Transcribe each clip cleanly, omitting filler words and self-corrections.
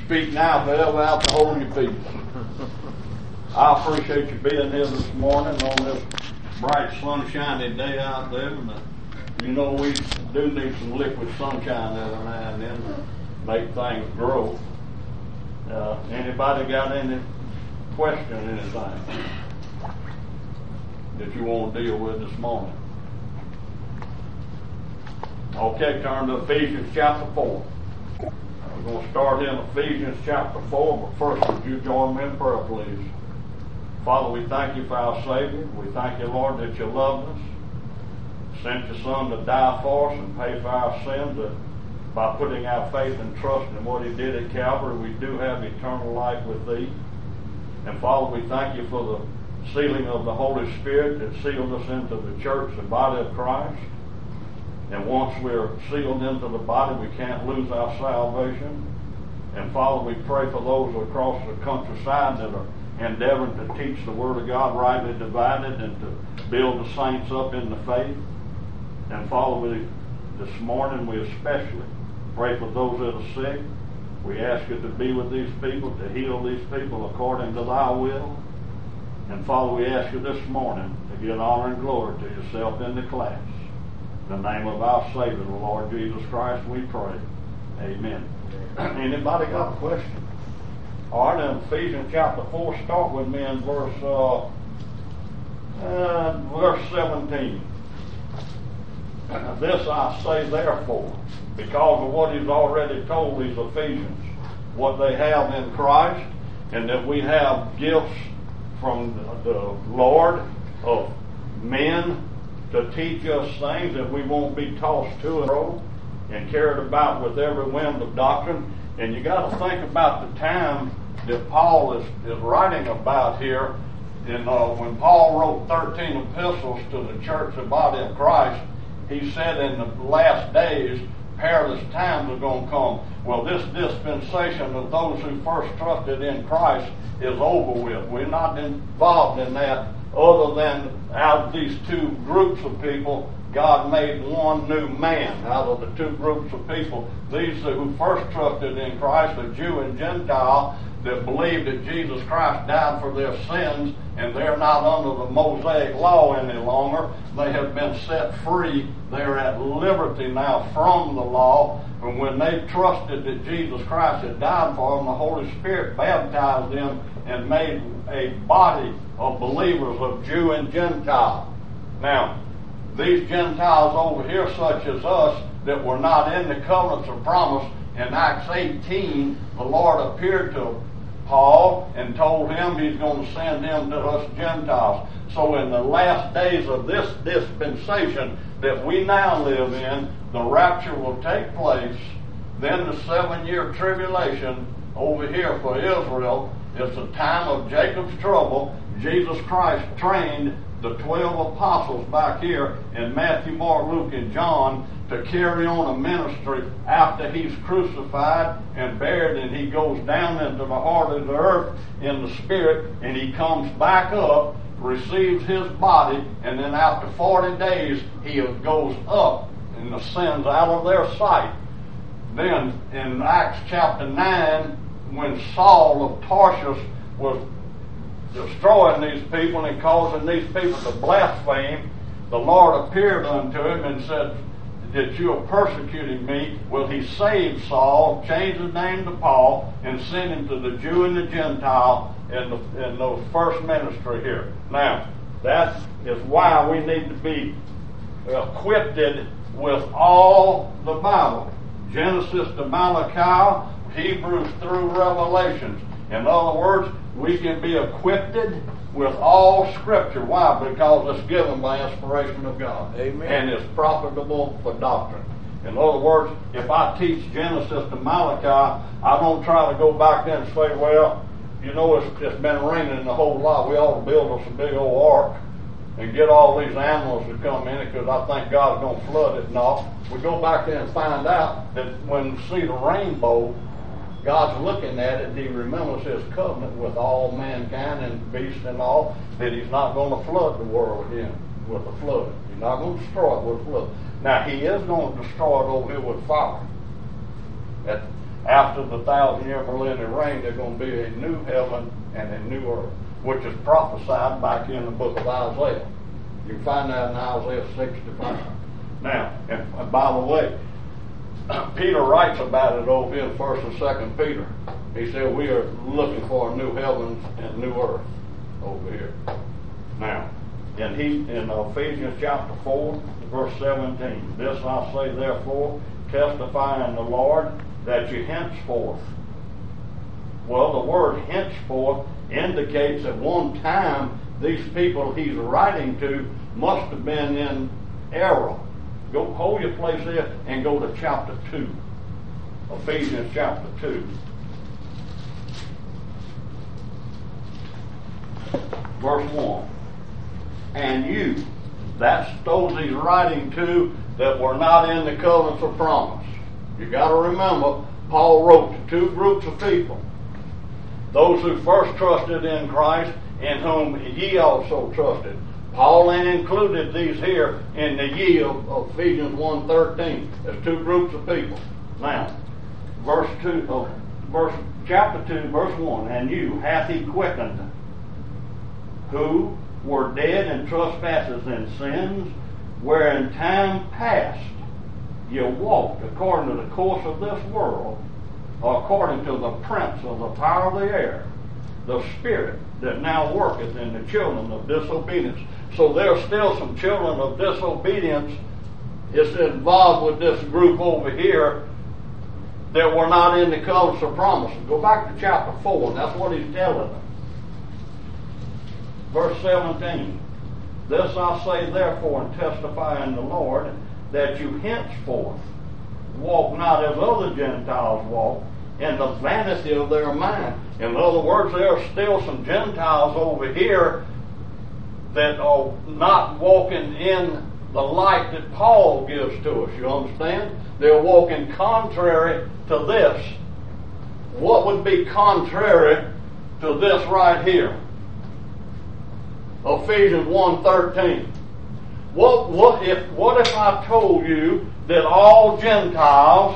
Speak now, forever out to hold your peace. I appreciate you being here this morning on this bright, sunshiny day out there. You know we do need some liquid sunshine every now and then to make things grow. Anybody got any question, anything that you want to deal with this morning? Okay, turn to Ephesians chapter 4. We're going to start in Ephesians chapter 4, but first would you join me in prayer, please? Father, we thank you for our Savior. We thank you, Lord, that you loved us, sent your Son to die for us and pay for our sins. By putting our faith and trust in what he did at Calvary, we do have eternal life with thee. And Father, we thank you for the sealing of the Holy Spirit that sealed us into the church, the body of Christ. And once we're sealed into the body, we can't lose our salvation. And Father, we pray for those across the countryside that are endeavoring to teach the Word of God rightly divided and to build the saints up in the faith. And Father, this morning we especially pray for those that are sick. We ask you to be with these people, to heal these people according to thy will. And Father, we ask you this morning to give honor and glory to yourself in the class. In the name of our Savior, the Lord Jesus Christ, we pray. Amen. Anybody got a question? All right, in Ephesians chapter 4, start with me in verse 17. This I say therefore, because of what he's already told these Ephesians, what they have in Christ, and that we have gifts from the Lord of men to teach us things that we won't be tossed to and fro and carried about with every wind of doctrine. And you got to think about the time that Paul is writing about here. And when Paul wrote 13 epistles to the church, the body of Christ, he said in the last days, perilous times are going to come. Well, this dispensation of those who first trusted in Christ is over with. We're not involved in that, other than out of these two groups of people, God made one new man out of the two groups of people. These who first trusted in Christ, a Jew and Gentile, that believed that Jesus Christ died for their sins, and they're not under the Mosaic law any longer. They have been set free. They're at liberty now from the law. And when they trusted that Jesus Christ had died for them, the Holy Spirit baptized them and made a body of believers of Jew and Gentile. Now, these Gentiles over here, such as us, that were not in the covenants of promise, in Acts 18, the Lord appeared to Paul and told him he's going to send him to us Gentiles. So in the last days of this dispensation that we now live in, the rapture will take place. Then the 7-year tribulation over here for Israel is the time of Jacob's trouble. Jesus Christ trained the 12 apostles back here in Matthew, Mark, Luke, and John to carry on a ministry after he's crucified and buried, and he goes down into the heart of the earth in the spirit, and he comes back up, receives his body, and then after 40 days he goes up and ascends out of their sight. Then in Acts chapter 9, when Saul of Tarsus was destroying these people and causing these people to blaspheme, the Lord appeared unto him and said that you are persecuting me. Well, he saved Saul, changed his name to Paul, and sent him to the Jew and the Gentile in the first ministry here. Now, that is why we need to be equipped with all the Bible. Genesis to Malachi, Hebrews through Revelations. In other words, we can be equipped with all Scripture. Why? Because it's given by inspiration of God. Amen. And it's profitable for doctrine. In other words, if I teach Genesis to Malachi, I don't try to go back there and say, well, you know, it's been raining a whole lot. We ought to build us a big old ark and get all these animals to come in it because I think God's going to flood it. No. We go back there and find out that when we see the rainbow, God's looking at it and he remembers his covenant with all mankind and beasts and all, that he's not going to flood the world again with a flood. He's not going to destroy it with a flood. Now, he is going to destroy it over here with fire. after the 1,000-year millennial reign, there's going to be a new heaven and a new earth, which is prophesied back in the book of Isaiah. You can find that in Isaiah 65. Now, and by the way, Peter writes about it over in 1st and 2nd Peter. He said we are looking for a new heaven and new earth over here. Now, in Ephesians chapter 4, verse 17, this I say therefore, testify in the Lord, that you henceforth. Well, the word henceforth indicates at one time these people he's writing to must have been in error. Go hold your place there and go to chapter 2. Ephesians chapter 2. Verse 1. And you, that's those he's writing to that were not in the covenants of promise. You got to remember, Paul wrote to two groups of people. Those who first trusted in Christ, in whom ye also trusted. Paul included these here in the ye of Ephesians 1:13 as two groups of people. Now, chapter 2, verse 1, and you hath he quickened, who were dead in trespasses and sins, where in time past you walked according to the course of this world, according to the prince of the power of the air, the spirit that now worketh in the children of disobedience. So there's still some children of disobedience is involved with this group over here that were not in the covenants of promise. Go back to chapter 4, and that's what he's telling them. Verse 17. This I say therefore and testify in the Lord, that you henceforth walk not as other Gentiles walk, in the vanity of their mind. In other words, there are still some Gentiles over here that are not walking in the light that Paul gives to us. You understand? They're walking contrary to this. What would be contrary to this right here? Ephesians 1:13. What if I told you that all Gentiles,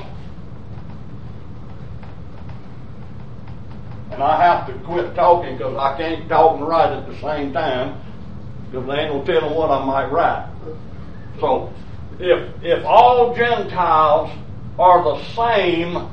and I have to quit talking because I can't talk and write at the same time, because they ain't no telling what I might write. So, if all Gentiles are the same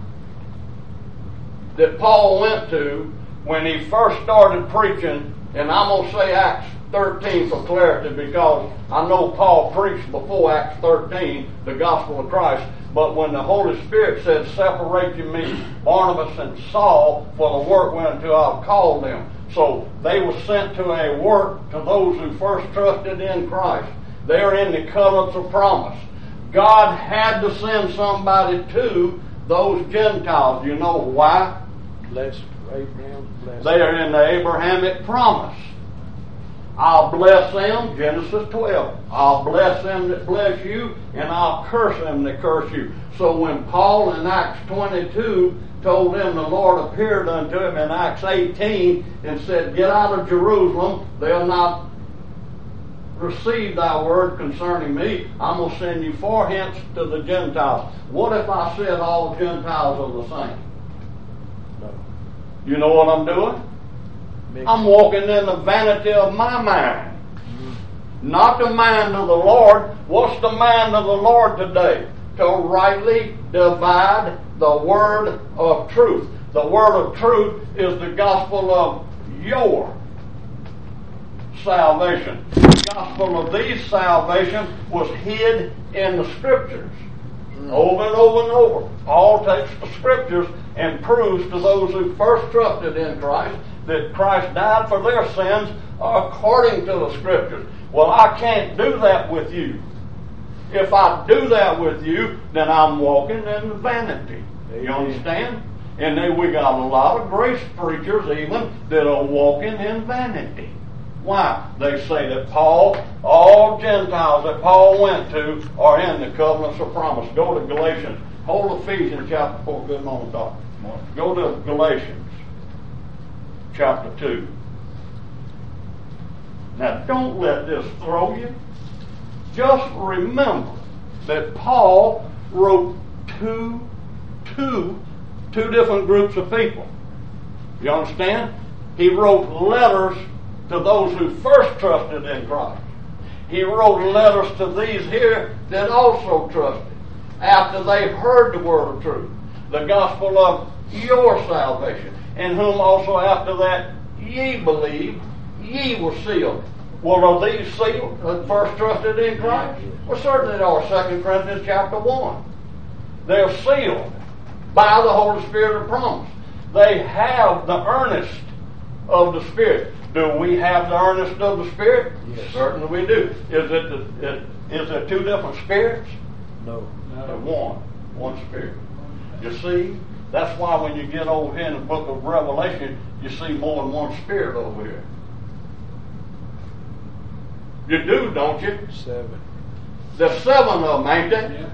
that Paul went to when he first started preaching, and I'm going to say Acts 13 for clarity, because I know Paul preached before Acts 13 the gospel of Christ, but when the Holy Spirit said, separate you me, Barnabas and Saul, for the work whereunto I've called them. So they were sent to a work to those who first trusted in Christ. They're in the covenants of promise. God had to send somebody to those Gentiles. You know why? Blessed Abraham. They are in the Abrahamic promise. I'll bless them, Genesis 12. I'll bless them that bless you, and I'll curse them that curse you. So when Paul in Acts 22 told them the Lord appeared unto him in Acts 18 and said, get out of Jerusalem, they'll not receive thy word concerning me. I'm going to send you four hence to the Gentiles. What if I said all Gentiles are the same? No. You know what I'm doing? I'm walking in the vanity of my mind. Not the mind of the Lord. What's the mind of the Lord today? To rightly divide the word of truth. The word of truth is the gospel of your salvation. The gospel of these salvation was hid in the scriptures. Over and over and over. Paul takes the scriptures and proves to those who first trusted in Christ that Christ died for their sins according to the scriptures. Well, I can't do that with you. If I do that with you, then I'm walking in vanity. You understand? And then we got a lot of grace preachers even that are walking in vanity. Why? They say that all Gentiles that Paul went to are in the covenants of promise. Go to Galatians. Hold Ephesians chapter 4. Good morning, Doctor. Go to Galatians chapter 2. Now, don't let this throw you. Just remember that Paul wrote two two different groups of people. You understand? He wrote letters to those who first trusted in Christ. He wrote letters to these here that also trusted after they heard the word of truth, the gospel of your salvation, in whom also after that ye believe, ye were sealed. Well, are these sealed that first trusted in Christ? Well, certainly they are. 2 Corinthians chapter 1. They're sealed by the Holy Spirit of promise. They have the earnest of the Spirit. Do we have the earnest of the Spirit? Yes. Certainly we do. Is there two different spirits? No. One Spirit. You see, that's why when you get over here in the book of Revelation, you see more than one Spirit over here. You do, don't you? 7. There's 7 of them, ain't there? Yeah.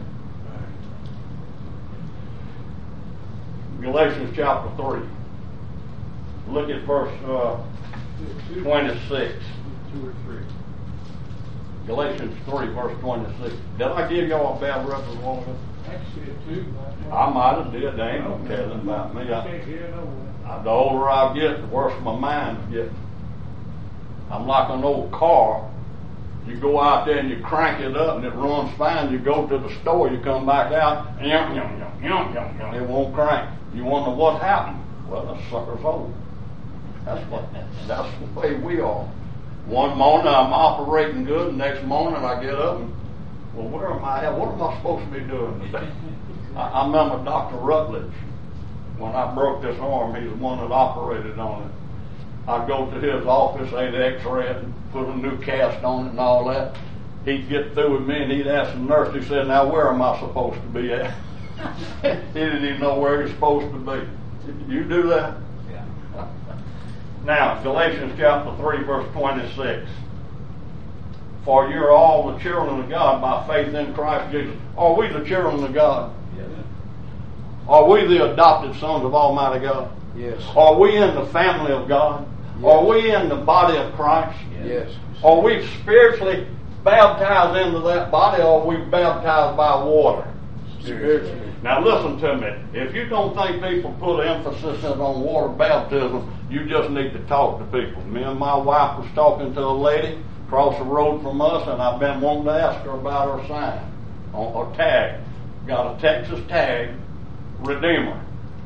Galatians chapter 3. Look at verse 26. 2 or 3. Galatians 3, verse 26. Did I give y'all a bad reference a while ago? Actually, 2. I might have did. They ain't no telling about me. Can't hear no one. The older I get, the worse my mind gets. I'm like an old car. You go out there and you crank it up and it runs fine. You go to the store, you come back out, and it won't crank. You wonder what happened. Well, that sucker's old. That's the way we are. One morning I'm operating good, the next morning I get up and, well, where am I at? What am I supposed to be doing today? I remember Dr. Rutledge, when I broke this arm, he's the one that operated on it. I'd go to his office, they'd x-ray it and put a new cast on it and all that. He'd get through with me and he'd ask the nurse, he said, now where am I supposed to be at? He didn't even know where he's supposed to be. You do that? Yeah. Now, Galatians chapter 3, verse 26. For you're all the children of God by faith in Christ Jesus. Are we the children of God? Yeah. Are we the adopted sons of Almighty God? Yes. Are we in the family of God? Yes. Are we in the body of Christ? Yes. Are we spiritually baptized into that body, or are we baptized by water? Spiritually. Now listen to me. If you don't think people put emphasis on water baptism, you just need to talk to people. Me and my wife was talking to a lady across the road from us, and I've been wanting to ask her about her sign, or tag. Got a Texas tag, Redeemer.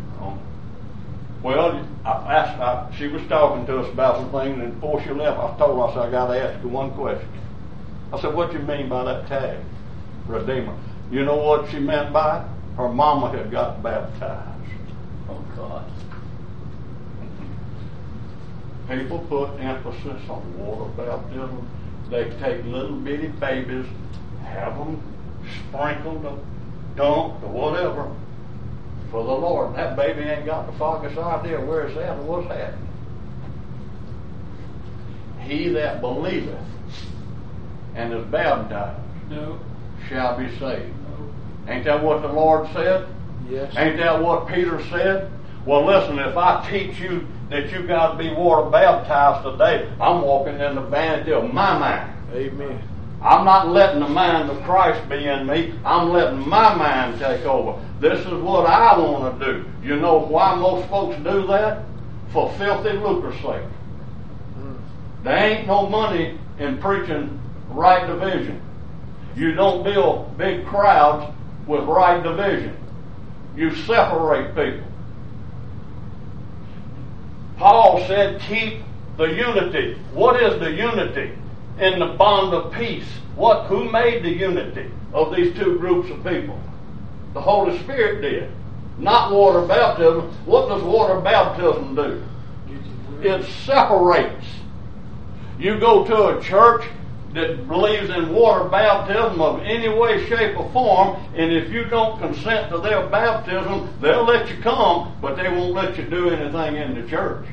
Well, I asked her, she was talking to us about some things, and before she left, I told her, I said, I got to ask you one question. I said, what do you mean by that tag, Redeemer? You know what she meant by it? Her mama had got baptized. Oh, God. People put emphasis on water baptism. They take little bitty babies, have them sprinkled or dunked or whatever for the Lord. And that baby ain't got the foggiest idea where it's at or what's happening. He that believeth and is baptized shall be saved. Ain't that what the Lord said? Yes. Ain't that what Peter said? Well, listen, if I teach you that you got to be water baptized today, I'm walking in the vanity of my mind. Amen. I'm not letting the mind of Christ be in me. I'm letting my mind take over. This is what I want to do. You know why most folks do that? For filthy lucre's sake. There ain't no money in preaching right division. You don't build big crowds with right division. You separate people. Paul said, keep the unity. What is the unity? In the bond of peace. Who made the unity of these two groups of people? The Holy Spirit did. Not water baptism. What does water baptism do? It separates. You go to a church that believes in water baptism of any way, shape, or form, and if you don't consent to their baptism, they'll let you come, but they won't let you do anything in the church.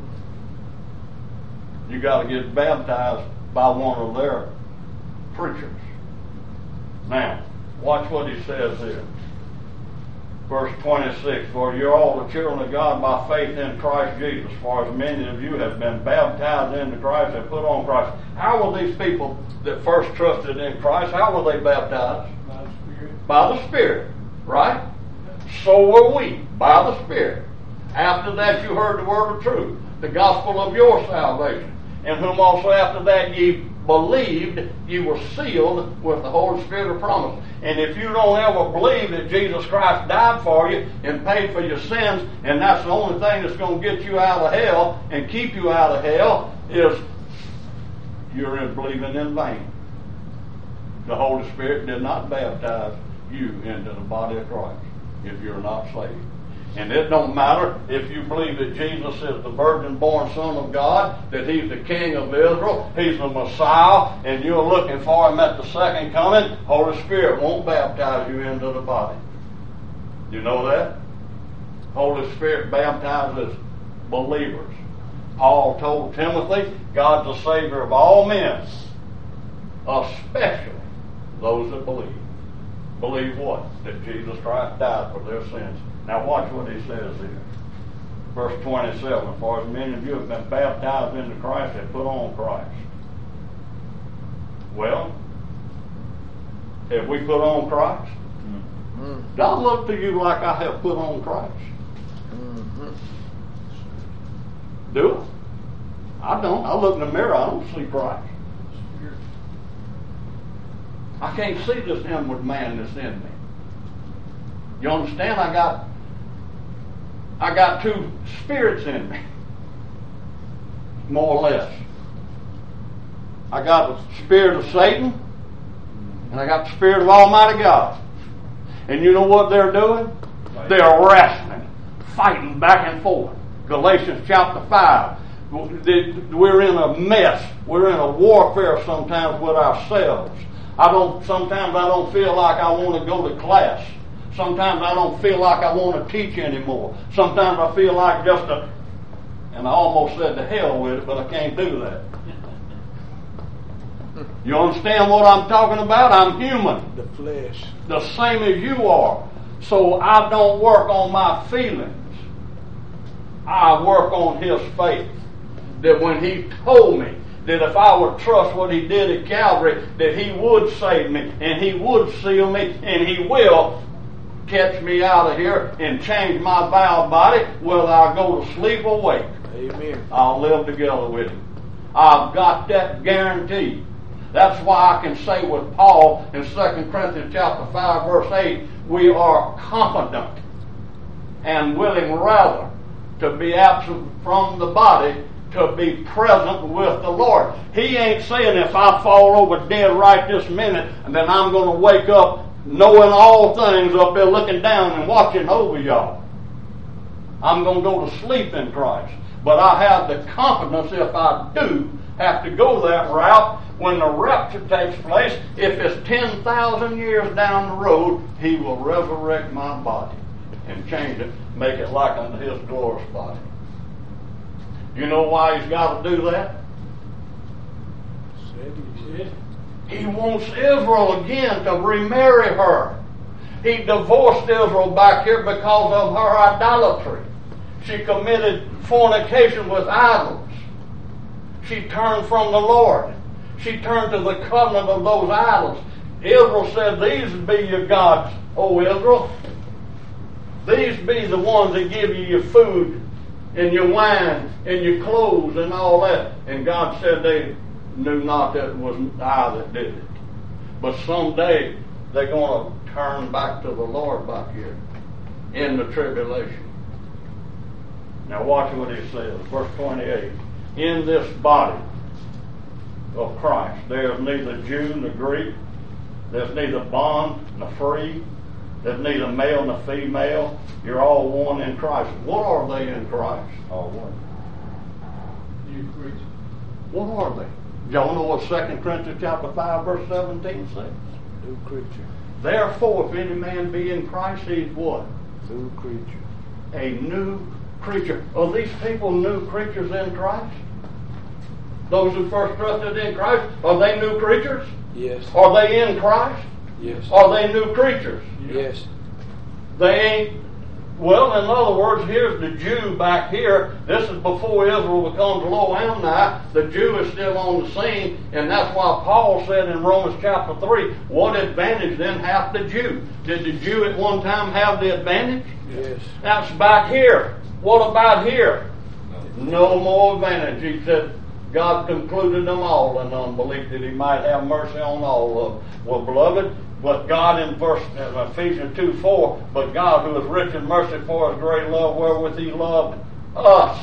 You got to get baptized by one of their preachers. Now, watch what he says here. Verse 26, for you're all the children of God by faith in Christ Jesus. For as many of you have been baptized into Christ and put on Christ. How were these people that first trusted in Christ, how were they baptized? By the Spirit. By the Spirit, right? so were we by the Spirit. After that you heard the word of truth, the gospel of your salvation, in whom also after that ye believed, ye were sealed with the Holy Spirit of promise. And if you don't ever believe that Jesus Christ died for you and paid for your sins, and that's the only thing that's going to get you out of hell and keep you out of hell, is you're believing in vain. The Holy Spirit did not baptize you into the body of Christ if you're not saved. And it don't matter if you believe that Jesus is the virgin-born Son of God, that He's the King of Israel, He's the Messiah, and you're looking for Him at the second coming. Holy Spirit won't baptize you into the body. You know that? Holy Spirit baptizes believers. Paul told Timothy, God's the Savior of all men, especially those that believe. Believe what? That Jesus Christ died for their sins. Now watch what he says here. Verse 27, for as many of you have been baptized into Christ and put on Christ. Well, have we put on Christ? Mm-hmm. Do I look to you like I have put on Christ? Mm-hmm. Do I? I don't. I look in the mirror, I don't see Christ. I can't see this inward man that's in me. You understand? I got two spirits in me, more or less. I got the spirit of Satan, and I got the spirit of Almighty God. And you know what they're doing? They're wrestling, fighting back and forth. Galatians chapter 5. We're in a mess. We're in a warfare sometimes with ourselves. Sometimes I don't feel like I want to go to class. Sometimes I don't feel like I want to teach anymore. Sometimes I feel like and I almost said to hell with it, but I can't do that. You understand what I'm talking about? I'm human. The flesh. The same as you are. So I don't work on my feelings. I work on His faith. That when He told me that if I would trust what He did at Calvary, that He would save me, and He would seal me, and He will catch me out of here and change my vile body, whether I go to sleep or wake. Amen. I'll live together with Him. I've got that guarantee. That's why I can say with Paul in 2 Corinthians chapter 5, verse 8, we are confident and willing rather to be absent from the body to be present with the Lord. He ain't saying if I fall over dead right this minute, and then I'm going to wake up knowing all things up there looking down and watching over y'all. I'm going to go to sleep in Christ. But I have the confidence if I do have to go that route, when the rapture takes place, if it's 10,000 years down the road, He will resurrect my body and change it, make it like unto His glorious body. You know why He's got to do that? He wants Israel again to remarry her. He divorced Israel back here because of her idolatry. She committed fornication with idols. She turned from the Lord. She turned to the covenant of those idols. Israel said, these be your gods, O Israel. These be the ones that give you your food and your wine and your clothes and all that. And God said they knew not that it was I that did it. But someday they're going to turn back to the Lord back here in the tribulation. Now watch what He says, verse 28. In this body of Christ, there is neither Jew nor Greek, there's neither bond nor free, there's neither male nor female. You're all one in Christ. What are they in Christ? All one. New creature. What are they? Y'all know what 2 Corinthians chapter 5 verse 17 says? New creature. Therefore, if any man be in Christ, he's what? New creature. A new creature. Are these people new creatures in Christ? Those who first trusted in Christ, are they new creatures? Yes. Are they in Christ? Yes. Are they new creatures? Yes. They ain't Well, in other words, here's the Jew back here. This is before Israel becomes Lo Amni. The Jew is still on the scene, and that's why Paul said in Romans chapter 3, what advantage then hath the Jew? Did the Jew at one time have the advantage? Yes. That's back here. What about here? No more advantage. He said, God concluded them all in unbelief that he might have mercy on all of them. Well, beloved, but God in Ephesians 2:4, but God who is rich in mercy for his great love wherewith he loved us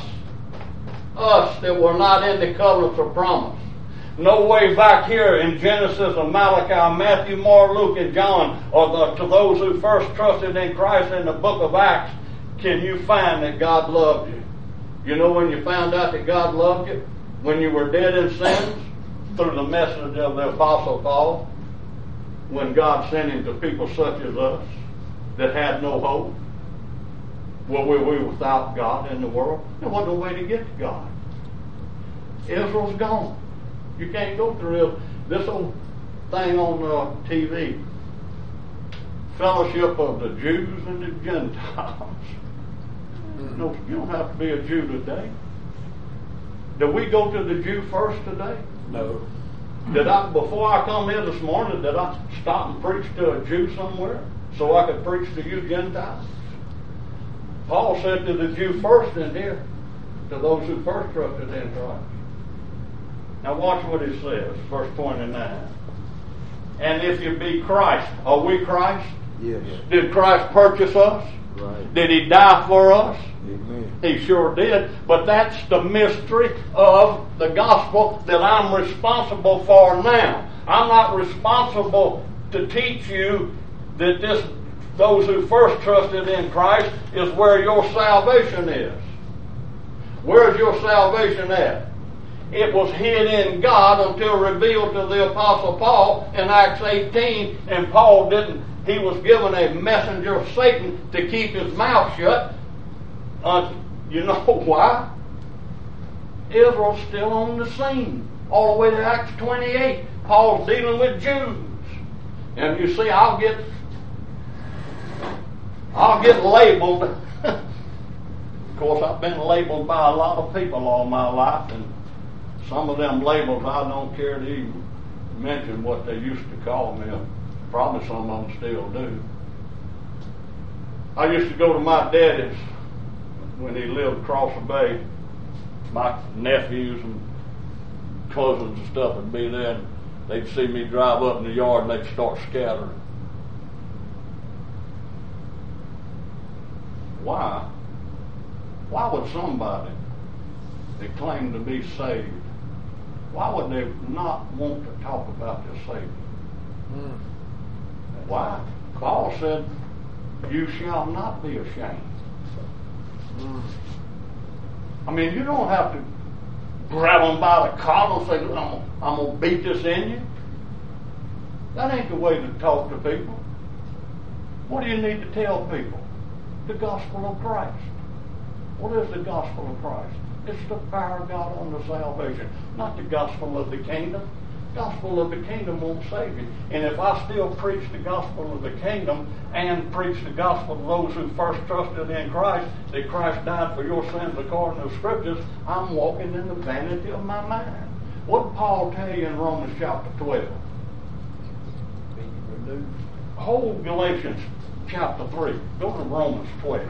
that were not in the covenants of promise. No way back here in Genesis and Malachi, Matthew, Mark, Luke, and John, or to those who first trusted in Christ in the book of Acts, can you find that God loved you. You know when you found out that God loved you? When you were dead in sins, through the message of the Apostle Paul, when God sent him to people such as us that had no hope. Well, we were without God in the world. There wasn't no way to get to God. Israel's gone. You can't go through this old thing on TV. Fellowship of the Jews and the Gentiles. No, you don't have to be a Jew today. Did we go to the Jew first today? No. Before I come here this morning, did I stop and preach to a Jew somewhere so I could preach to you Gentiles? Paul said to the Jew first in here, to those who first trusted in Christ. Now watch what he says, verse 29. And if you be Christ, are we Christ? Yes. Did Christ purchase us? Right. Did he die for us? Amen. He sure did. But that's the mystery of the gospel that I'm responsible for now. I'm not responsible to teach you that those who first trusted in Christ is where your salvation is. Where's your salvation at? It was hid in God until revealed to the Apostle Paul in Acts 18, and Paul didn't. He was given a messenger of Satan to keep his mouth shut. You know why? Israel's still on the scene. All the way to Acts 28. Paul's dealing with Jews. And you see, I'll get labeled. Of course, I've been labeled by a lot of people all my life, and some of them labels I don't care to even mention what they used to call me. Probably some of them still do. I used to go to my daddy's when he lived across the bay. My nephews and cousins and stuff would be there, and they'd see me drive up in the yard and they'd start scattering. Why? Why would somebody that claimed to be saved, why would they not want to talk about their Savior? Why? Paul said, you shall not be ashamed. I mean, you don't have to grab them by the collar and say, I'm going to beat this in you. That ain't the way to talk to people. What do you need to tell people? The gospel of Christ. What is the gospel of Christ? It's the power of God unto salvation, not the gospel of the kingdom. The gospel of the kingdom won't save you. And if I still preach the gospel of the kingdom and preach the gospel of those who first trusted in Christ, that Christ died for your sins according to the Scriptures, I'm walking in the vanity of my mind. What did Paul tell you in Romans chapter 12? Hold Galatians chapter 3. Go to Romans 12.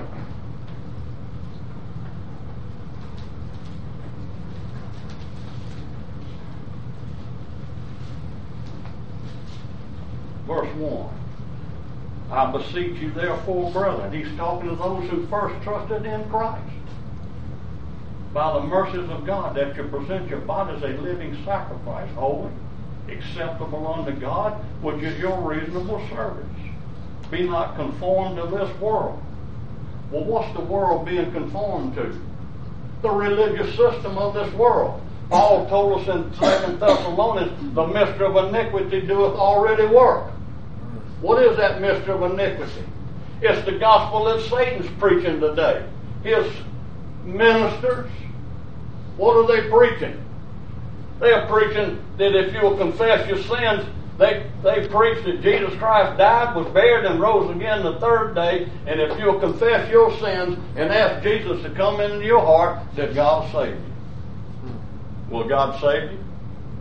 Verse 1. I beseech you therefore, brethren. He's talking to those who first trusted in Christ. By the mercies of God, that you present your body as a living sacrifice, holy, acceptable unto God, which is your reasonable service. Be not conformed to this world. Well, what's the world being conformed to? The religious system of this world. Paul told us in 2 Thessalonians, the mystery of iniquity doeth already work. What is that mystery of iniquity? It's the gospel that Satan's preaching today. His ministers, what are they preaching? They are preaching that if you will confess your sins, They preached that Jesus Christ died, was buried, and rose again the third day. And if you'll confess your sins and ask Jesus to come into your heart, that God will save you. Will God save you?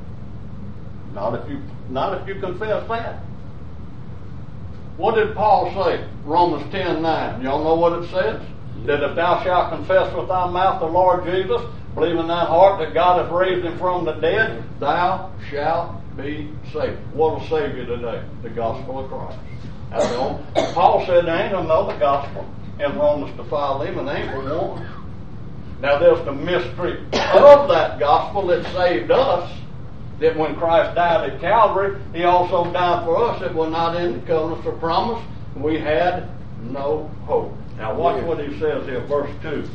Not if you confess that. What did Paul say? Romans 10:9. Y'all know what it says? That if thou shalt confess with thy mouth the Lord Jesus, believe in thy heart that God hath raised him from the dead, thou shalt be saved. What will save you today? The gospel of Christ. That's all. Paul said there ain't another gospel in Romans to Philemon. There ain't but one. Now there's the mystery of that gospel that saved us. That when Christ died at Calvary, he also died for us that were not in the covenants of promise. We had no hope. Now watch what he says here, verse 2.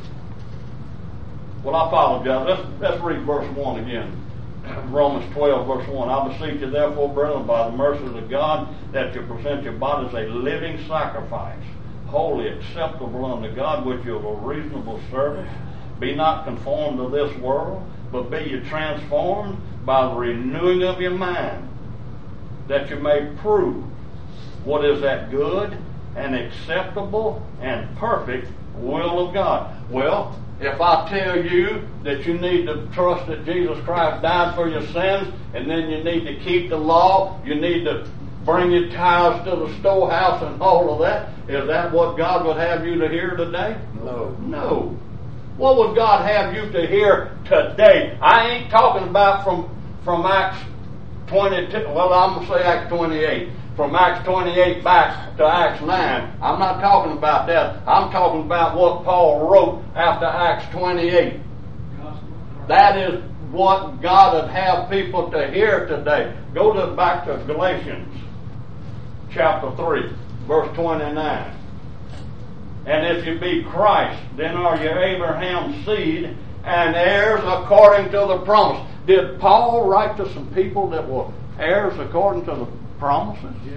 Well, I apologize. Let's read verse 1 again. Romans 12, verse 1. I beseech you therefore, brethren, by the mercies of God, that you present your bodies a living sacrifice, wholly acceptable unto God, which is a reasonable service. Be not conformed to this world, but be ye transformed by the renewing of your mind, that you may prove what is that good and acceptable and perfect will of God. Well, if I tell you that you need to trust that Jesus Christ died for your sins, and then you need to keep the law, you need to bring your tithes to the storehouse and all of that, is that what God would have you to hear today? No. What would God have you to hear today? I ain't talking about from Acts 22, well, I'm going to say Acts 28. From Acts 28 back to Acts 9. I'm not talking about that. I'm talking about what Paul wrote after Acts 28. That is what God would have people to hear today. Go back to Galatians chapter 3, verse 29. And if you be Christ, then are you Abraham's seed and heirs according to the promise. Did Paul write to some people that were heirs according to the promises? Yeah.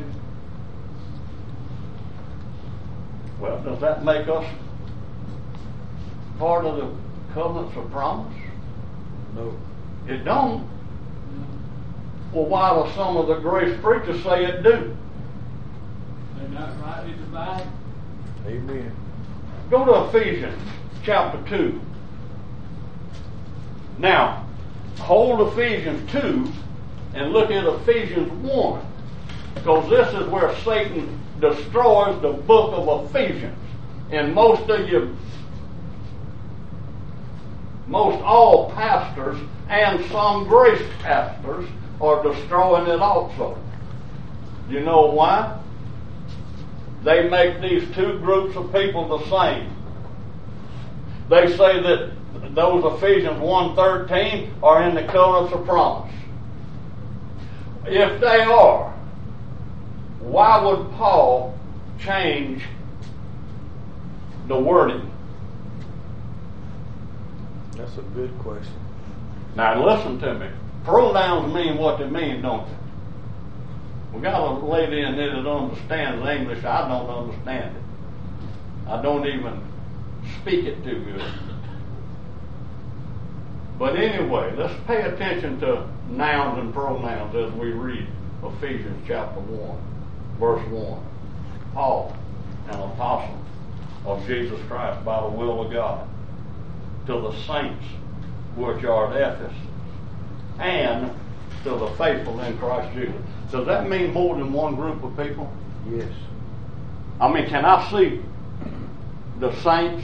Well, does that make us part of the covenants of promise? No. It don't. Well, why do some of the grace preachers say it do? They're not rightly divided. Amen. Go to Ephesians chapter 2. Now, hold Ephesians 2 and look at Ephesians 1. Because this is where Satan destroys the book of Ephesians. And most all pastors and some grace pastors are destroying it also. You know why? They make these two groups of people the same. They say that those Ephesians 1:13 are in the covenants of promise. If they are, why would Paul change the wording? That's a good question. Now listen to me. Pronouns mean what they mean, don't they? We got a lady in there that understands English. I don't understand it. I don't even speak it too good. But anyway, let's pay attention to nouns and pronouns as we read Ephesians chapter 1, verse 1. Paul, an apostle of Jesus Christ by the will of God, to the saints which are at Ephesus, and to the faithful in Christ Jesus. Does that mean more than one group of people? Yes. I mean, can I see the saints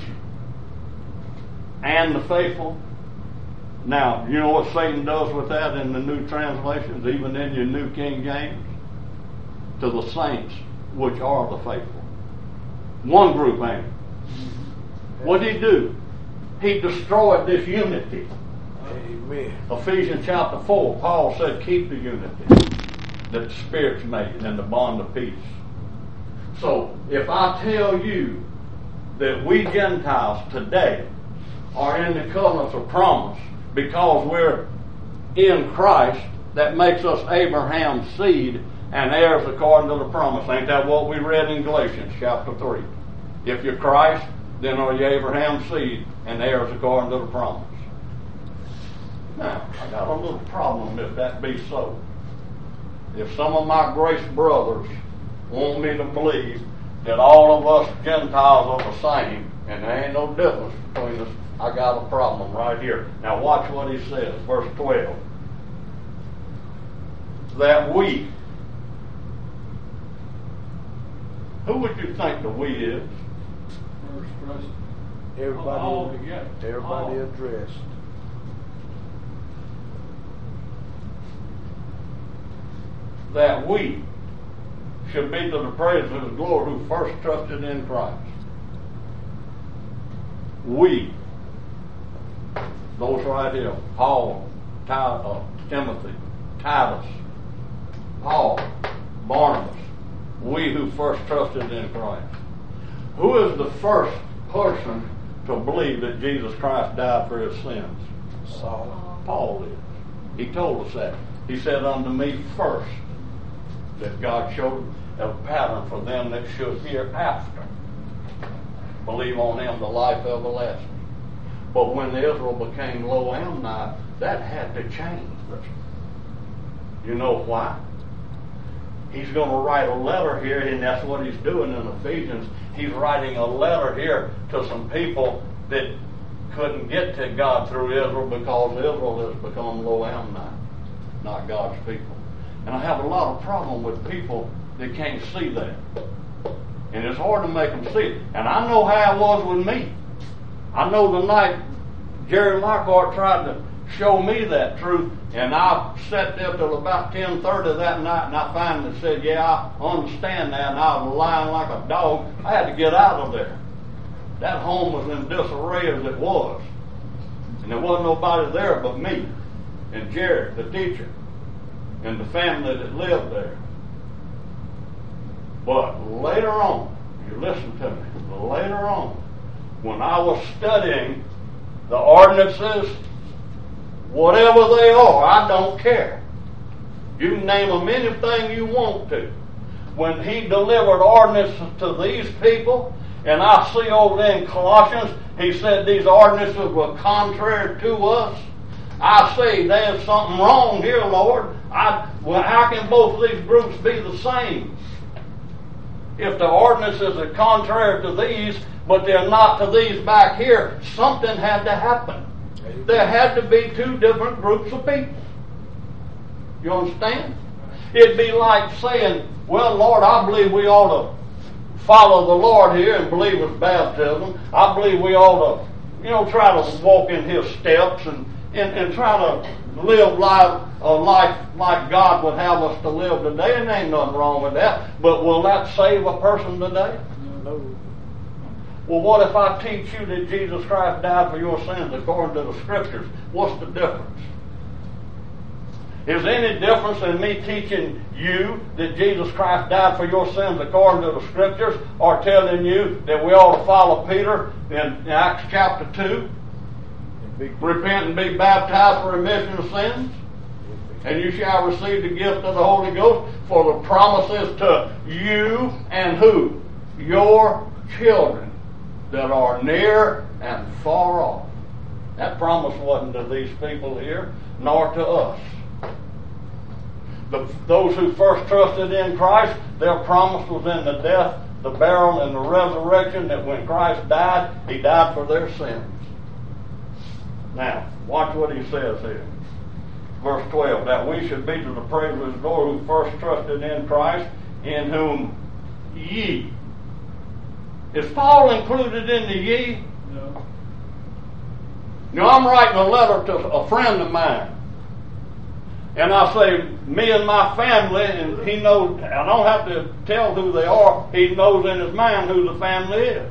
and the faithful? Now, you know what Satan does with that in the new translations, even in your New King James? To the saints which are the faithful. One group ain't it? What did he do? He destroyed this unity. Amen. Ephesians chapter 4, Paul said, keep the unity that the Spirit's made and the bond of peace. So, if I tell you that we Gentiles today are in the covenants of promise because we're in Christ, that makes us Abraham's seed and heirs according to the promise. Ain't that what we read in Galatians chapter 3? If you're Christ, then are you Abraham's seed and heirs according to the promise. Now, I got a little problem if that be so. if some of my grace brothers want me to believe that all of us Gentiles are the same, and there ain't no difference between us, I got a problem right here. Now watch what he says, verse 12. That we, who would you think the we is? First trust. Everybody, All together. everybody All. addressed. That we should be to the praise of his glory who first trusted in Christ. We, those right here, Paul, Timothy, Titus, Paul, Barnabas, we who first trusted in Christ. Who is the first person to believe that Jesus Christ died for his sins? Saul. Paul is. He told us that. He said unto me first that God showed a pattern for them that should hereafter believe on him the life everlasting. But when Israel became low Ammonite, that had to change. You know why? He's going to write a letter here, and that's what he's doing in Ephesians. He's writing a letter here to some people that couldn't get to God through Israel because Israel has become low Ammonite, not God's people. And I have a lot of problem with people that can't see that. And it's hard to make them see it. And I know how it was with me. I know the night Jerry Lockhart tried to show me that truth, and I sat there till about 10:30 that night, and I finally said, yeah, I understand that, and I was lying like a dog. I had to get out of there. That home was in disarray as it was. And there wasn't nobody there but me and Jerry, the teacher, and the family that lived there. But later on, you listen to me, later on, when I was studying the ordinances, whatever they are, I don't care. You can name them anything you want to. When he delivered ordinances to these people, and I see over there in Colossians, he said these ordinances were contrary to us. I say there's something wrong here, Lord. Well, how can both these groups be the same? If the ordinances are contrary to these, but they're not to these back here, something had to happen. There had to be two different groups of people. You understand? It'd be like saying, well, Lord, I believe we ought to follow the Lord here and believe his baptism. I believe we ought to, try to walk in his steps and try to live a life like God would have us to live today. And there ain't nothing wrong with that. But will that save a person today? No. Well, what if I teach you that Jesus Christ died for your sins according to the Scriptures? What's the difference? Is there any difference in me teaching you that Jesus Christ died for your sins according to the Scriptures, or telling you that we ought to follow Peter in Acts chapter 2? Repent and be baptized for remission of sins, and you shall receive the gift of the Holy Ghost, for the promises to you and who? Your children that are near and far off. That promise wasn't to these people here, nor to us. Those who first trusted in Christ, their promise was in the death, the burial, and the resurrection, that when Christ died, he died for their sins. Now, watch what he says here. Verse 12, that we should be to the praise of his glory who first trusted in Christ, in whom ye. Is Paul included in the ye? No. Now, I'm writing a letter to a friend of mine. And I say, me and my family, and he knows, I don't have to tell who they are, he knows in his mind who the family is.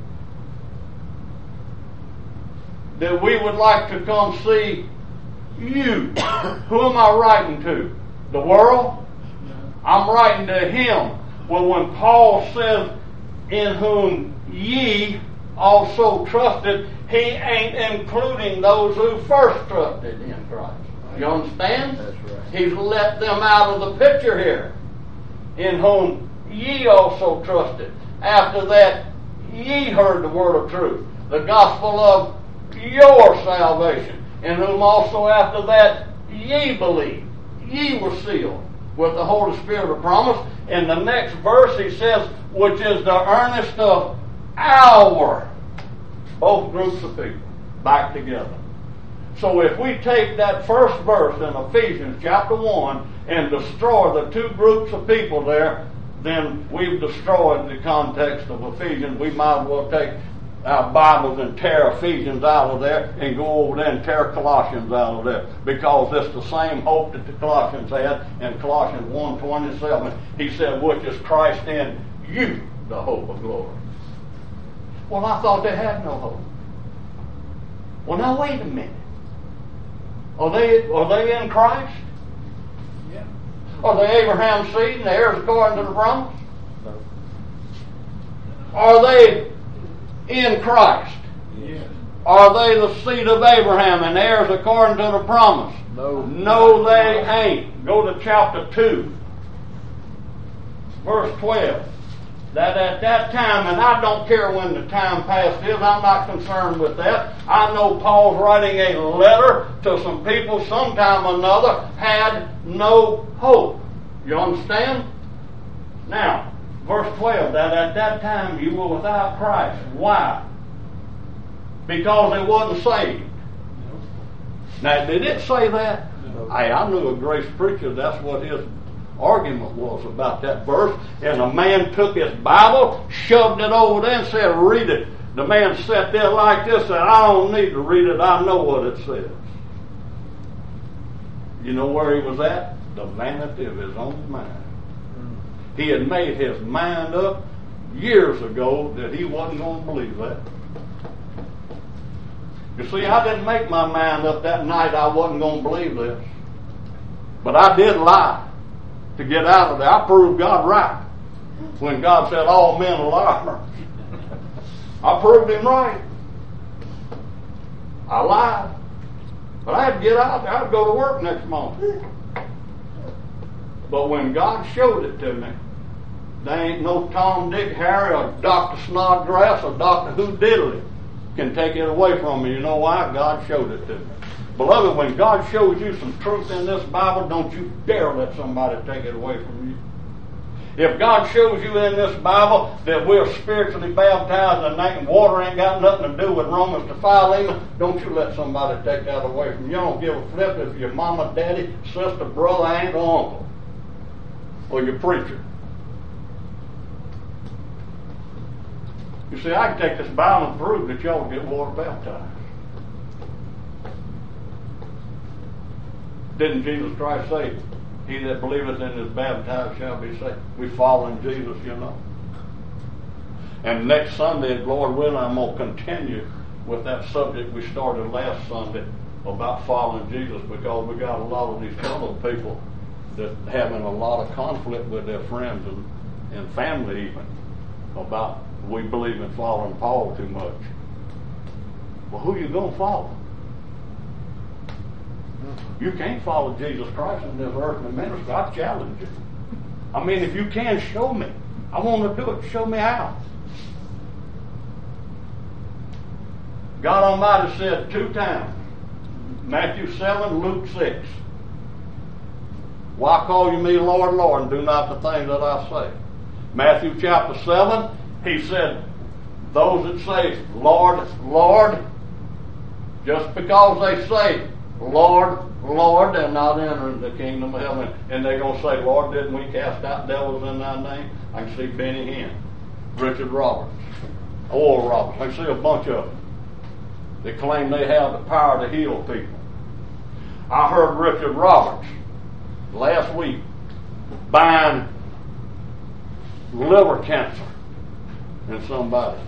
That we would like to come see you. Who am I writing to? The world? No. I'm writing to him. Well, when Paul says, in whom ye also trusted, he ain't including those who first trusted in Christ. You understand? That's right. He's let them out of the picture here. In whom ye also trusted. After that, ye heard the word of truth, the gospel of your salvation, in whom also after that ye believed. Ye were sealed with the Holy Spirit of promise. In the next verse he says, which is the earnest of our, both groups of people, back together. So if we take that first verse in Ephesians chapter 1 and destroy the two groups of people there, then we've destroyed the context of Ephesians. We might as well take our Bibles and tear Ephesians out of there and go over there and tear Colossians out of there, because it's the same hope that the Colossians had. In Colossians 1:27 he said, which is Christ in you, the hope of glory. Well, I thought they had no hope. Well, now wait a minute. Are they in Christ? Yeah. Are they Abraham's seed and the heirs according to the promise? No. Are they in Christ? Yes. Are they the seed of Abraham and heirs according to the promise? No. No, they ain't. Go to chapter 2, verse 12. That at that time, and I don't care when the time past is, I'm not concerned with that. I know Paul's writing a letter to some people sometime or another had no hope. You understand? Now, verse 12, that at that time you were without Christ. Why? Because they wasn't saved. Now, did it say that? No. Hey, I knew a grace preacher, that's what his argument was about that verse, and a man took his Bible, shoved it over there and said, read it. The man sat there like this and said, I don't need to read it, I know what it says. You know where he was at? The vanity of his own mind. He had made his mind up years ago that he wasn't going to believe that. You see, I didn't make my mind up that night I wasn't going to believe this. But I did lie to get out of there. I proved God right. When God said all men are liars, I proved him right. I lied. But I had to get out there. I had to go to work next morning. But when God showed it to me, there ain't no Tom, Dick, Harry, or Dr. Snodgrass, or Dr. Who Diddley can take it away from me. You know why? God showed it to me. Beloved, when God shows you some truth in this Bible, don't you dare let somebody take it away from you. If God shows you in this Bible that we're spiritually baptized and water ain't got nothing to do with Romans to Philemon, don't you let somebody take that away from you. You don't give a flip if your mama, daddy, sister, brother, aunt, or uncle, or your preacher. You see, I can take this Bible and prove that y'all get water baptized. Didn't Jesus Christ say, he that believeth and is baptized shall be saved? We follow in Jesus, you know. And next Sunday, Lord willing, I'm going to continue with that subject we started last Sunday about following Jesus, because we got a lot of these fellow people that having a lot of conflict with their friends and family even about we believe in following Paul too much. Well, who you going to follow? You can't follow Jesus Christ in this earthly ministry. I challenge you. I mean, if you can, show me. I want to do it. Show me how. God Almighty said 2 times, Matthew 7, Luke 6, why call you me Lord, Lord, and do not the things that I say? Matthew chapter 7, he said, those that say, Lord, Lord, just because they say, Lord, Lord, they're not entering the kingdom of heaven. And they're going to say, Lord, didn't we cast out devils in thy name? I can see Benny Hinn, Richard Roberts, Oral Roberts. I can see a bunch of them. They claim they have the power to heal people. I heard Richard Roberts last week bind liver cancer in somebody.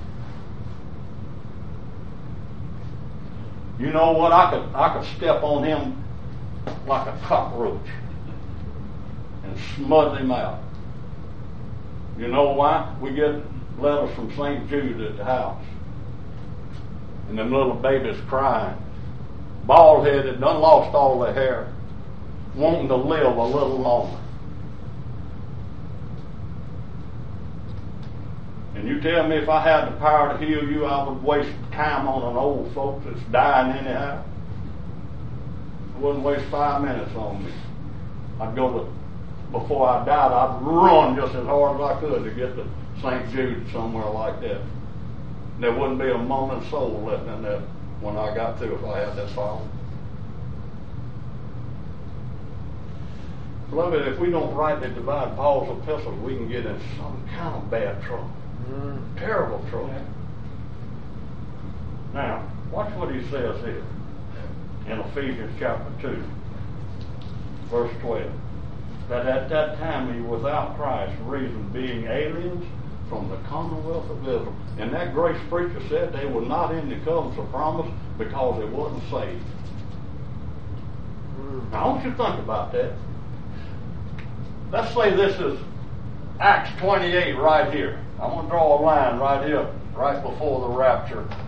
You know what? I could step on him like a cockroach and smother him out. You know why? We get letters from St. Jude at the house, and them little babies crying, bald-headed, done lost all their hair, wanting to live a little longer. And you tell me if I had the power to heal you, I would waste time on an old folks that's dying anyhow. I wouldn't waste 5 minutes on me. I'd go to before I died, I'd run just as hard as I could to get to St. Jude, somewhere like that. There wouldn't be a moment's soul left in that when I got through if I had that problem. Beloved, if we don't rightly divide Paul's epistles, we can get in some kind of bad trouble. Terrible trouble. Now, watch what he says here in Ephesians chapter 2, verse 12. That at that time he was without Christ, reason being aliens from the commonwealth of Israel. And that grace preacher said they were not in the covenants of promise because they wasn't saved. Now, I want you to think about that. Let's say this is Acts 28 right here. I'm going to draw a line right here, right before the rapture